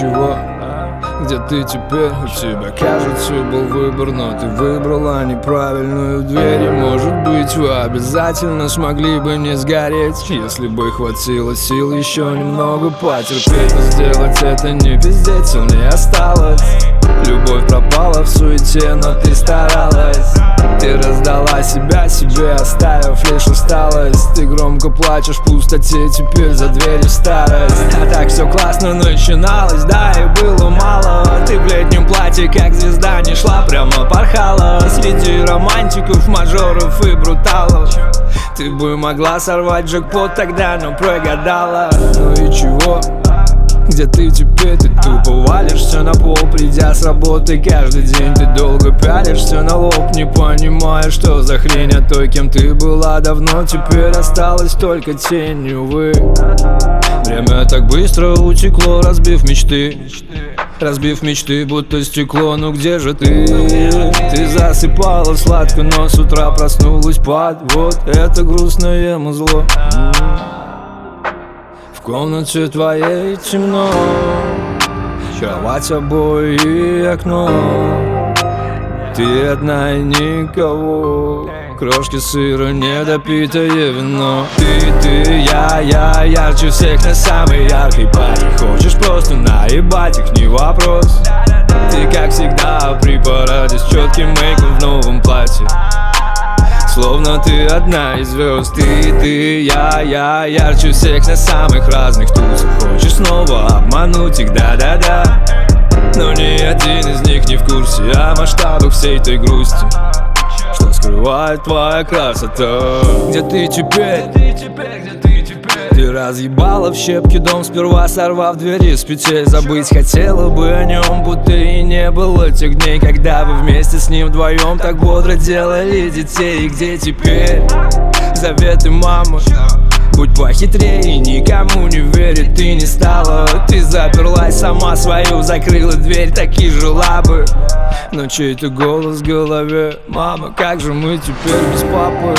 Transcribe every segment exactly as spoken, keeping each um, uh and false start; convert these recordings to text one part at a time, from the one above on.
чего? Где ты теперь? У тебя, кажется, был выбор, но ты выбрала неправильную дверь. И, может быть, вы обязательно смогли бы не сгореть, если бы хватило сил еще немного потерпеть. Но сделать это не пиздец, сил не осталось. Любовь пропала в суете, но ты старалась. Ты раздала себя себе, оставив лишь усталость. Ты громко плачешь в пустоте, теперь за дверью старость. А так все классно начиналось, да, и было мало. Ты в летнем платье, как звезда, не шла, прямо порхала среди романтиков, мажоров и бруталов. Ты бы могла сорвать джекпот тогда, но прогадала. Ну и чего? Где ты теперь? Ты тупо валишься на пол, придя с работы каждый день. Ты долго пялишься на лоб, не понимая, что за хрень. А той, кем ты была давно, теперь осталась только тень, увы. Время так быстро утекло, разбив мечты. Разбив мечты, будто стекло, ну где же ты? Ты засыпала сладко, но с утра проснулась под вот это грустное музло. В комнате твоей темно, кровать, обои и окно. Ты одна и никого, крошки сыра, недопитое вино. Ты, ты, я, я, ярче всех на самой яркой паре. Хочешь просто наебать их, не вопрос. Ты, как всегда, при параде с четким мейком в новом платье. Словно ты одна из звезд. Ты, ты, я, я, ярче всех на самых разных тусах. Хочешь снова обмануть их, да-да-да. Но ни один из них не в курсе о масштабах всей той грусти, что скрывает твоя красота. Где ты теперь? Ты разъебала в щепки дом, сперва сорвав двери с петель. Забыть хотела бы о нем, будто и не было тех дней, когда вы вместе с ним вдвоем так бодро делали детей. И где теперь заветы мамы? Будь похитрее, никому не верит ты не стала. Ты заперлась сама свою, закрыла дверь, так и жила бы. Но чей-то голос в голове: мама, как же мы теперь без папы?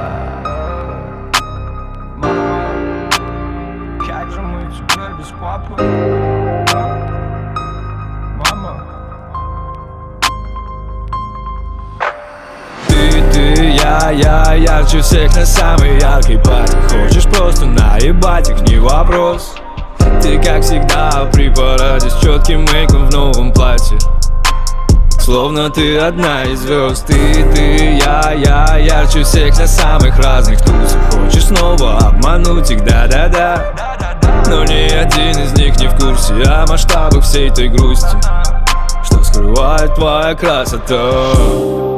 Как же мы теперь без папы? Мама. Ты, ты, я, я, ярче всех на самой яркой паре. Хочешь просто наебать их, не вопрос. Ты, как всегда, при параде с четким мейком в новом платье. Словно ты одна из звезд. Ты, ты, я, я, ярче всех на самых разных тусах. Хочешь снова обмануть их, да-да-да. Но ни один из них не в курсе о масштабах всей той грусти, что скрывает твоя красота.